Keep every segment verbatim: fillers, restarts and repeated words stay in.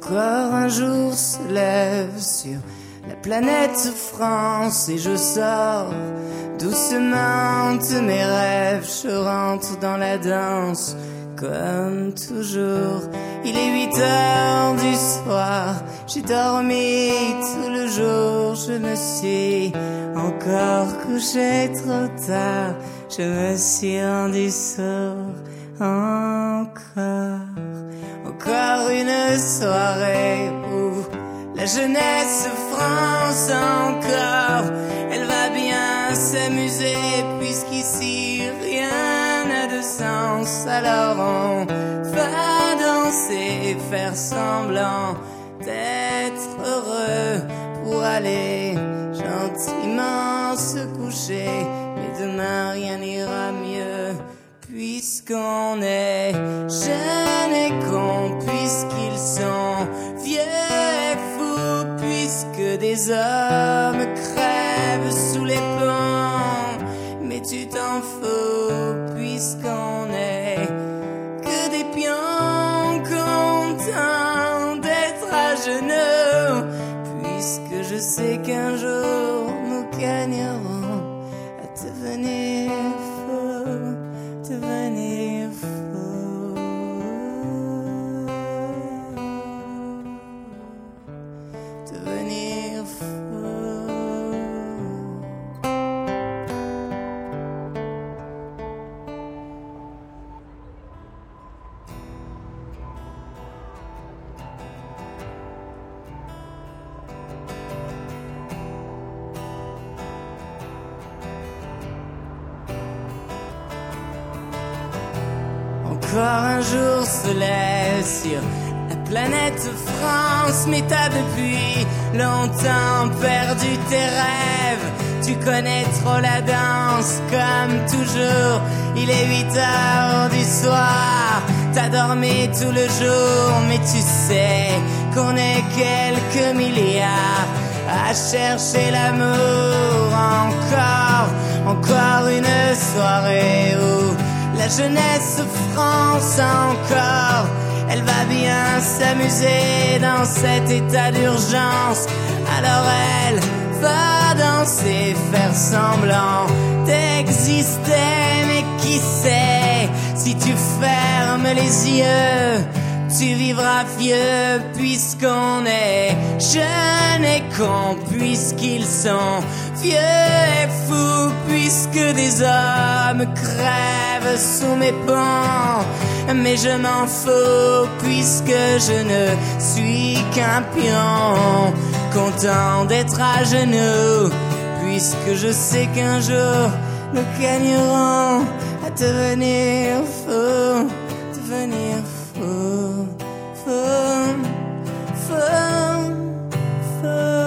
Encore un jour se lève sur la planète France et je sors doucement de mes rêves. Je rentre dans la danse comme toujours. Il est huit heures du soir, j'ai dormi tout le jour. Je me suis encore couché trop tard, je me suis rendu sourd encore. Encore une soirée où la jeunesse France encore, elle va bien s'amuser puisqu'ici rien n'a de sens. Alors on va danser, faire semblant d'être heureux pour aller gentiment se coucher. Mais demain rien n'ira mieux puisqu'on est jeunes et cons, puisqu'ils sont vieux et fous, puisque des hommes crèvent sous les ponts. Mais tu t'en fous puisqu'on est que des pions contents d'être à genoux, puisque je sais qu'un jour nous gagnerons à devenir fous, devenir fous. Devenir fou. Encore un jour se lève sur la planète France, mais t'as depuis longtemps perdu tes rêves. Tu connais trop la danse comme toujours. Il est huit heures du soir, t'as dormi tout le jour, mais tu sais qu'on est quelques milliards à chercher l'amour. Encore, encore une soirée où la jeunesse France encore, elle va bien s'amuser dans cet état d'urgence. Alors elle va danser, faire semblant d'exister. Mais qui sait, si tu fermes les yeux, tu vivras vieux, puisqu'on est jeunes et cons, puisqu'ils sont vieux et fous, puisque des hommes crèvent sous mes ponts. Mais je m'en fous, puisque je ne suis qu'un pion, content d'être à genoux, puisque je sais qu'un jour nous gagnerons à devenir fous, devenir fous, fous, fous, fous.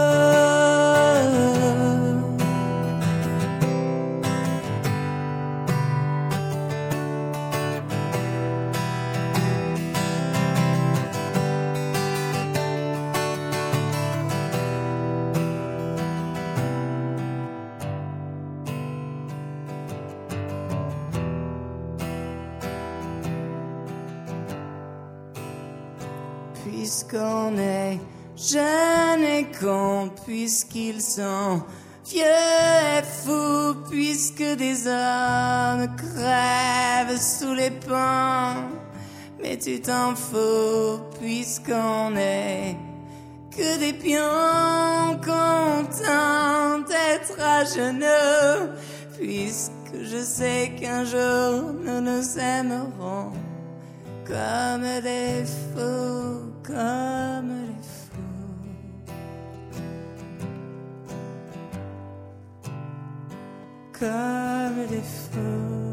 Puisqu'on est jeunes et cons, puisqu'ils sont vieux et fous, puisque des hommes crèvent sous les ponts. Mais tu t'en fous, puisqu'on est que des pions contents d'être à genoux, puisque je sais qu'un jour nous nous aimerons comme des fous, comme des fous, comme des fous.